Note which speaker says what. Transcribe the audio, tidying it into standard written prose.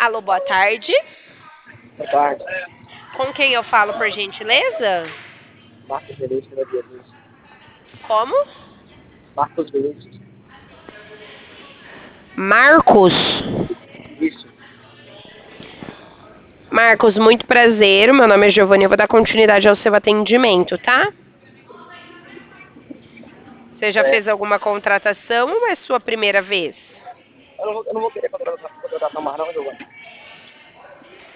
Speaker 1: Alô, boa tarde.
Speaker 2: Boa tarde.
Speaker 1: Com quem eu falo, por gentileza?
Speaker 2: Marcos Vinícius da Beatriz.
Speaker 1: Como?
Speaker 2: Marcos Vinícius.
Speaker 1: Marcos.
Speaker 2: Isso.
Speaker 1: Marcos, muito prazer. Meu nome é Giovanni. Eu vou dar continuidade ao seu atendimento, tá? Você já
Speaker 2: É,
Speaker 1: fez alguma contratação ou é sua primeira vez?
Speaker 2: eu não vou querer contratar mais não, Giovanni.